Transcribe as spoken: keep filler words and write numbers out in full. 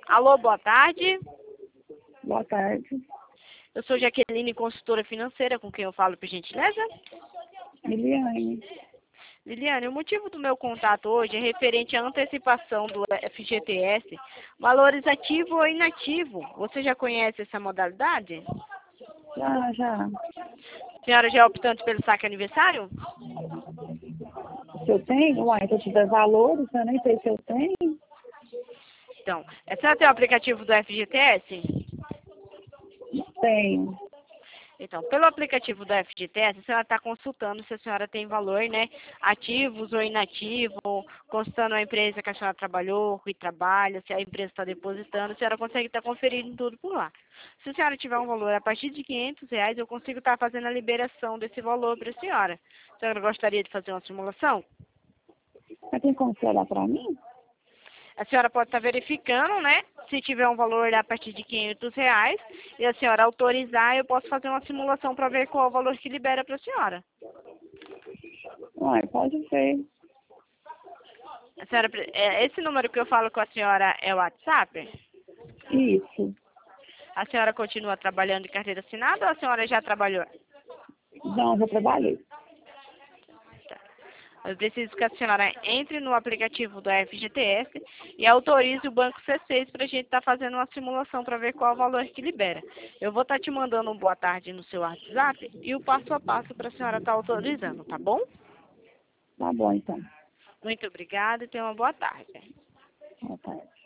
Alô, boa tarde. Boa tarde. Eu sou Jaqueline, consultora financeira, com quem eu falo, por gentileza? Liliane. Liliane, o motivo do meu contato hoje é referente à antecipação do F G T S, valores ativo ou inativo. Você já conhece essa modalidade? Já, já. A senhora já é optante pelo saque aniversário? Se eu tenho? Uai, se eu tiver valores, eu nem sei se eu tenho. Então, a senhora tem o aplicativo do F G T S? Tenho. Então, pelo aplicativo do F G T S, a senhora está consultando se a senhora tem valor, né, ativos ou inativo, consultando a empresa que a senhora trabalhou, que trabalha, se a empresa está depositando, a senhora consegue estar conferindo tudo por lá. Se a senhora tiver um valor a partir de quinhentos reais, eu consigo estar fazendo a liberação desse valor para a senhora. A senhora gostaria de fazer uma simulação? Mas tem como você olhar para mim? A senhora pode estar verificando, né? Se tiver um valor a partir de quinhentos reais e a senhora autorizar, eu posso fazer uma simulação para ver qual é o valor que libera para a senhora. Uai, pode ser. A senhora, pre- é, esse número que eu falo com a senhora é o WhatsApp? Isso. A senhora continua trabalhando de carteira assinada ou a senhora já trabalhou? Não, eu já trabalhei. Eu preciso que a senhora entre no aplicativo do F G T S e autorize o Banco C seis para a gente estar fazendo uma simulação para ver qual é o valor que libera. Eu vou estar te mandando um boa tarde no seu WhatsApp e o passo a passo para a senhora estar autorizando, tá bom? Tá bom, então. Muito obrigada e tenha uma boa tarde. Boa tarde.